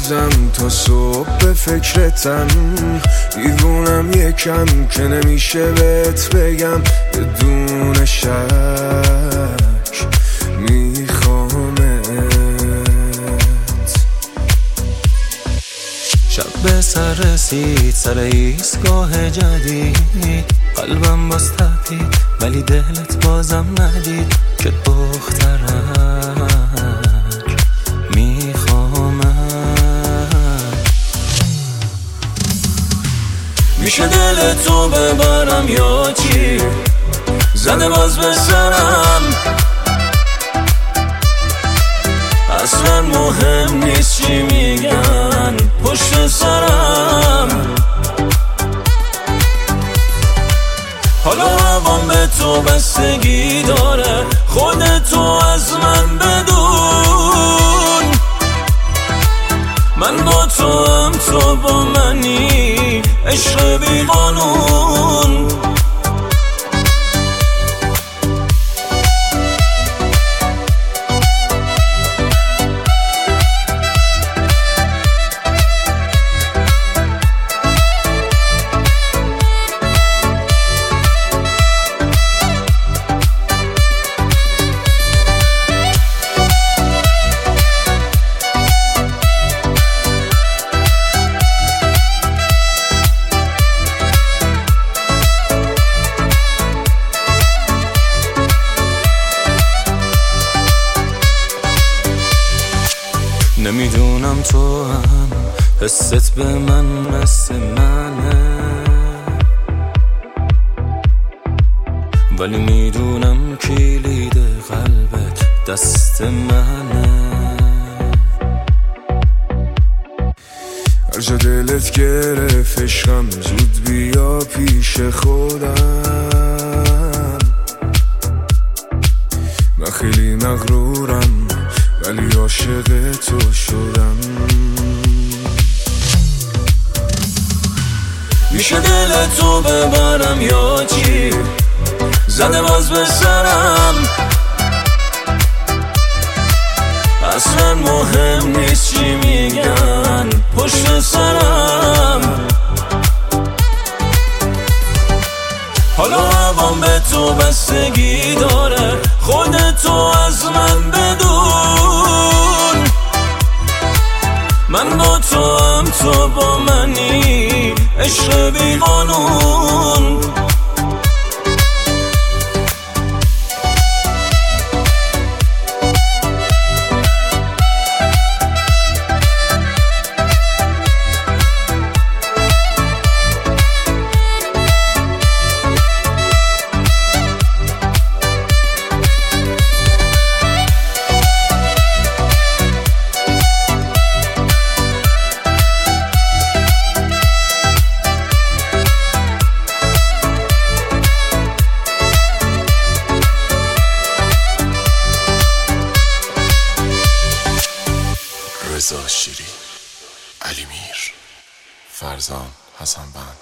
بازم تا صبح به فکرتم، دیوونم یکم که نمیشه بهت بگم بدون شک میخوامت. شب به سر رسید سر ایستگاه جدید، قلبم باز تپید ولی دلت بازم ندید که دخترک میخوامت. میشه دل تو ببرم یا چی؟ زده باز به سرم، اصلا مهم نیست چی میگن پشت سرم. حالا هوام به تو بستگی داره، خودتو از من بدون. من با تو هم تو با منی، عشق بی قانون. نمیدونم تو هم حست به من مثل منه، ولی میدونم کلید قلبت دست منه. هر جا دلت گرفت عشقم زود بیا پیش خودم. من خیلی مغرورم ولی عاشق تو شدم. میشه دل تو ببرم یا چی؟ زده باز به سرم، اصلا مهم نیست چی میگن پشت سرم. حالا هوام به تو بستگی داره، خودتو از من بدون. من با تو هم تو با منی، عشق بی قانون. رضا شیری، علی میر، فرزان حسن بند.